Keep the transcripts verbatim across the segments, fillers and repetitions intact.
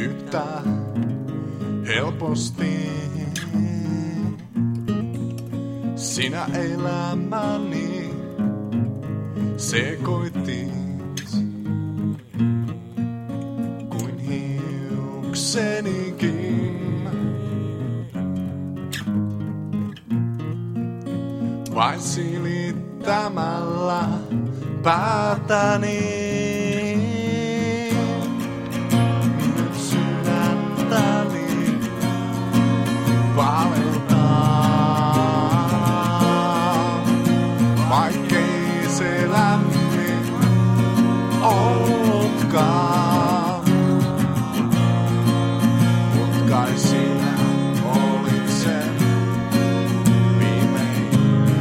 yhtä helposti. Sinä elämäni sekoitit kuin hiuksenikin. Vain silittämällä päätäni. Nyt sydäntäni paleltaa. Vaikkei se lämmin ollutkaan. Mut kai sinä olit sen viimein.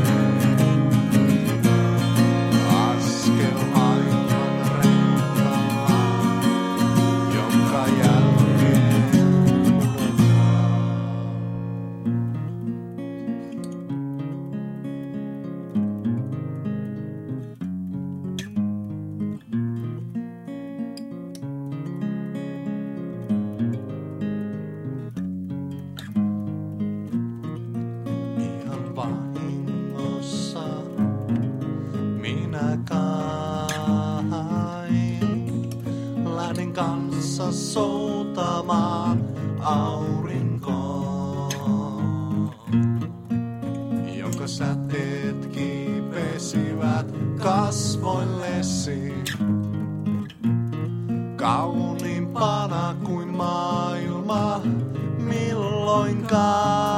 Askel aivan renkalla, jonka jälkeen ihan vahingossa minä kai lähdin kanssa soutamaan aurinkoon, jonka säteet kiipesivät kasvoillesi kauniimpana kuin maailma milloinkaan.